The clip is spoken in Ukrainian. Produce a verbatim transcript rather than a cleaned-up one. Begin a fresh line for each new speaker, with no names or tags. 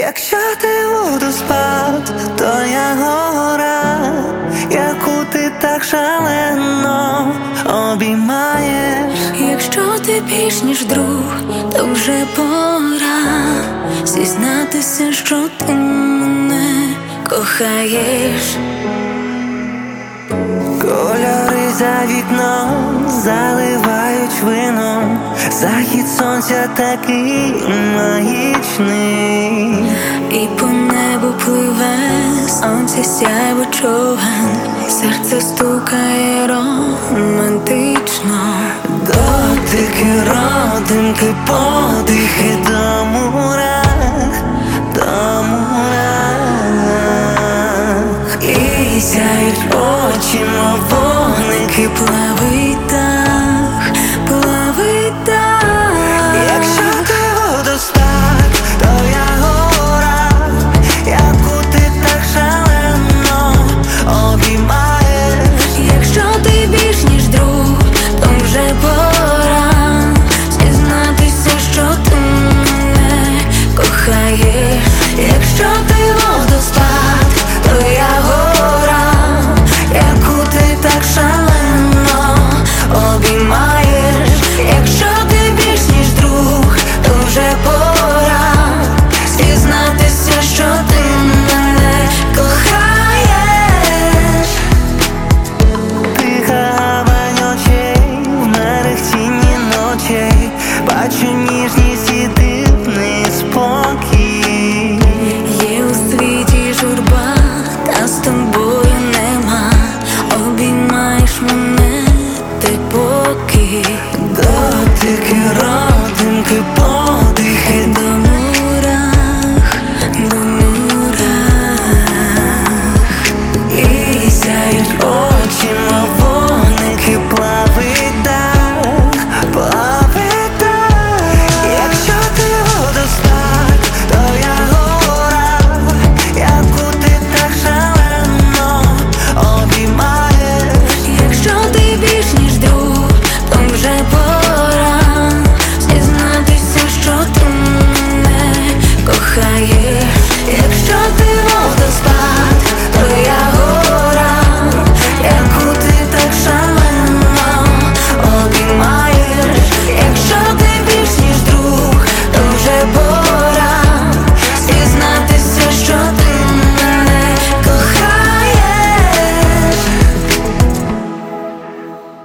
Якщо ти водоспад, то я гора, яку ти так шалено обіймаєш.
Якщо ти більш ніж друг, то вже пора зізнатися, що ти мене кохаєш.
Кольори за вікном заливають вином, захід сонця такий магічний.
І по небу пливе сонце сяйво човен, серце стукає романтично.
Дотики, родинки, подихи до мурах, до мурах.
І сяють очі, мов вогники, плавить дах, плавить дах.
Якщо ти водоспад, то я гора, яку ти так шалено обіймаєш.
Якщо ти більш ніж друг, то вже пора зізнатися, що ти мене кохаєш. Якщо ти